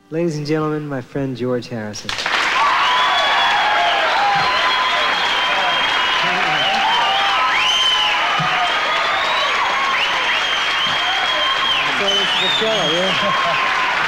Ladies and gentlemen, my friend George Harrison. So this is the show, yeah?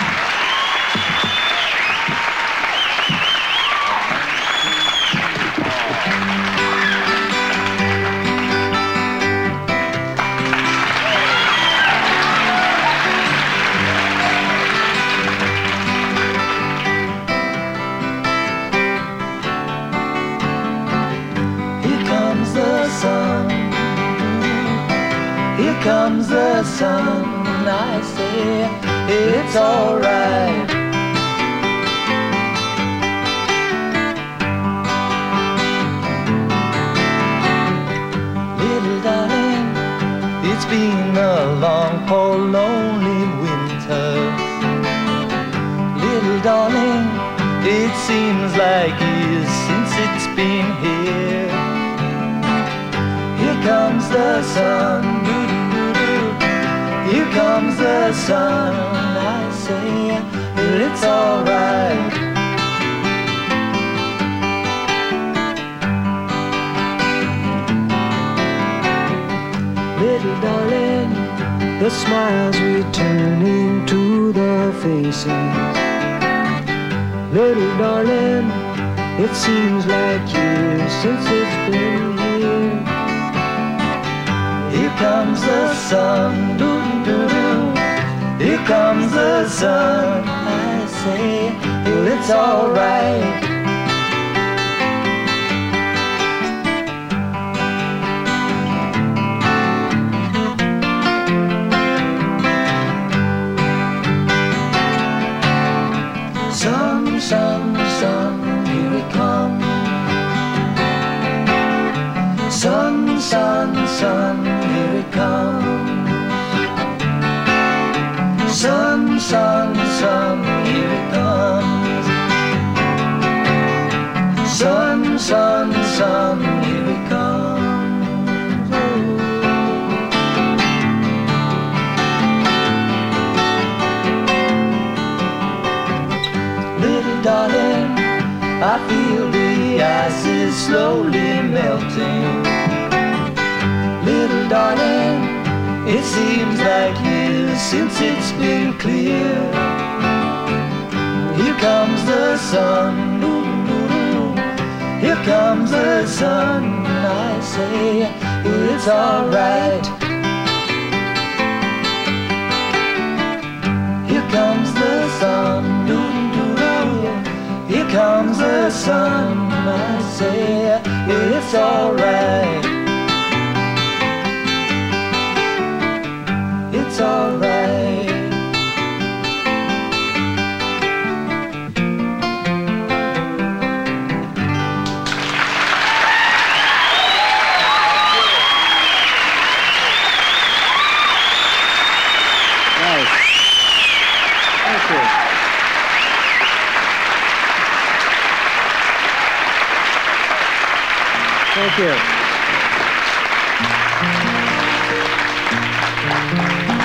Here comes the sun, and I say it's alright. Little darling, it's been a long, cold, lonely winter. Little darling, it seems like years since it's been here. Here comes the sun, here comes the sun, I say it's alright. Little darling, the smiles returning to the faces. Little darling, it seems like years since it's been here. Here comes the sun, doo-doo-doo. Here comes the sun, I say it's alright. Sun, sun, sun, here it comes. Sun, sun, sun, here it comes. Sun, sun, sun, here it comes. Sun, sun, sun, here it comes. Little darling, I feel the ice is slowly melting. Little darling, it seems like years since it's been clear. Here comes the sun, doo-doo-doo. Here comes the sun, I say it's alright. Here comes the sun, doo-doo-doo. Here comes the sun, I say it's alright. It's alright. Nice. Thank you. Thank you.